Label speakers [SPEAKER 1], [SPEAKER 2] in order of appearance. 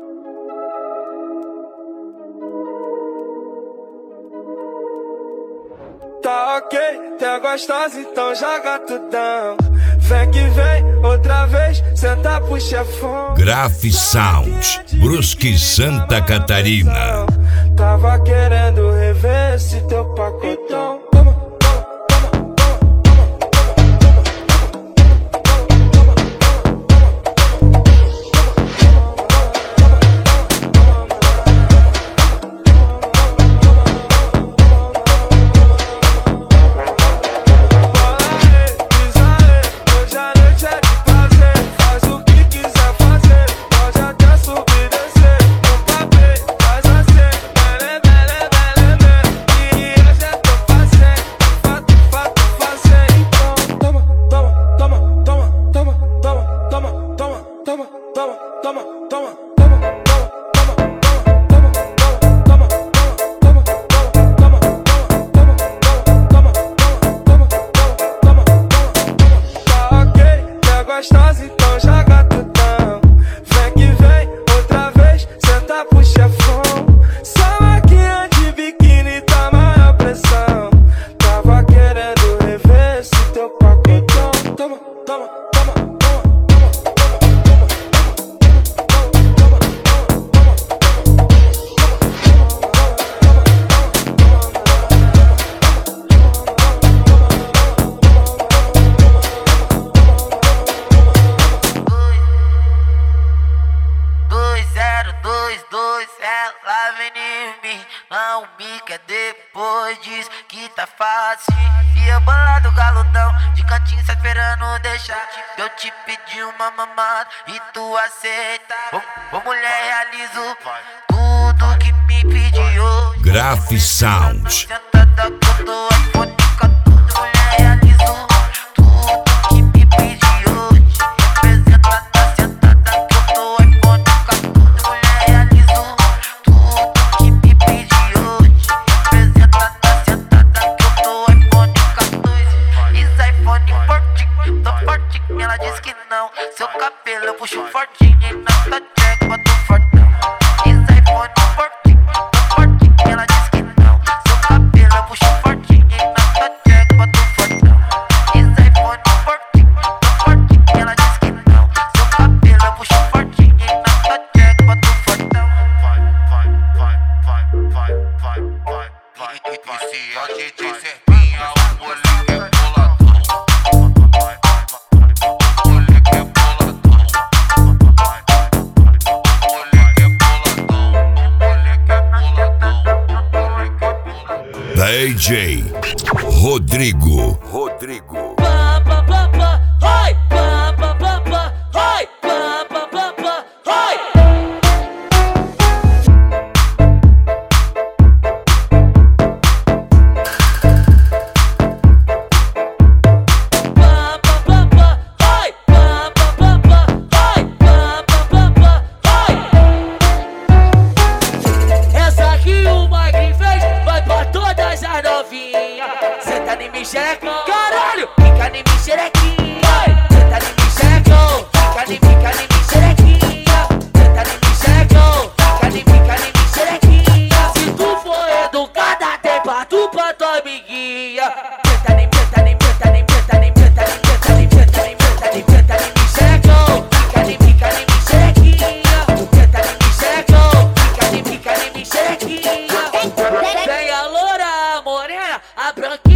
[SPEAKER 1] Tá ok, tá gostosa, então joga tudão. Vem que vem, outra vez, senta pro chefão.
[SPEAKER 2] Graf Sound, Brusque, Santa Catarina.
[SPEAKER 1] Tava querendo rever esse teu pacotão. Gostosa, então joga tudão. Vem que vem, outra vez, senta pro chefão. Só maquinha de biquíni tá maior pressão. Tava querendo rever esse teu pacotão. Toma, toma, toma, toma.
[SPEAKER 3] Ela vem em mim, não me quer depois diz que tá fácil. E eu bolado galudão, de cantinho só esperando deixar. Eu te pedi uma mamada e tu aceita. Ô mulher, realizo tudo que me pediu.
[SPEAKER 2] Graf Sound.
[SPEAKER 3] Sentada com tua iPhone 14, mulher, realizo tudo que me pediu. Representada, sentada com tua iPhone 14, mulher, realizo tudo que me pediu. Representada, sentada com tua iPhone 14. Isso iPhone fortinho, tô fortinho, ela diz que não. Seu cabelo eu puxo fortinho e não tá check, boto fortão. Isso iPhone fortinho, tô fortinho, ela diz que não. Seu cabelo eu puxo fortinho e não tá check, boto fortão. Isso iPhone fortinho, tô fortinho, ela diz que não. Seu cabelo eu puxo fortinho e não tá check, boto fortão. Vai. E se a gente serpinha, o moleque é boladão. O moleque é boladão. O moleque é boladão.
[SPEAKER 2] DJ Rodrigo.
[SPEAKER 4] Essa aqui o Magri fez, vai pra todas as novinhas. Senta em mim, xerecão. Caralho, fica em mim, xerequinha. Senta em mim, xerecão. Fica em mim, xerequinha. Senta em mim, xerecão. Fica em mim, xerequinha. Se tu for educada, tem pato pra tua amiguinha. Senta em mim, xerecão. Fica em mim, xerequinha. Senta em mim, xerecão. Fica em mim, xerequinha. Vem a loura, a morena, a branquinha.